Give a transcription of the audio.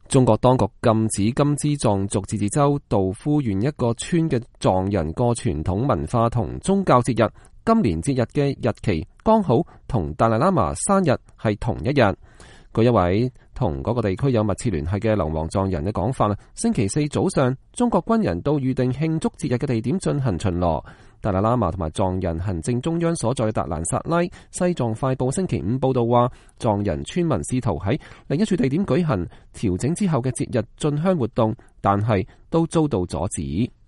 中國當局禁止金孜藏族自治州道夫縣一個村嘅藏人過傳統文化同宗教節日。今年節日嘅日期剛好同達賴喇嘛生日係同一日。據一位同嗰個地區有密切聯繫嘅流亡藏人嘅講法，星期四早上，中國軍人到預定慶祝節日嘅地點進行巡邏。達賴喇嘛同埋藏人行政中央所在嘅達蘭薩拉，西藏快報星期五報道話，藏人村民試圖喺另一處地點舉行調整之後嘅節日進香活動，但係都遭到阻止。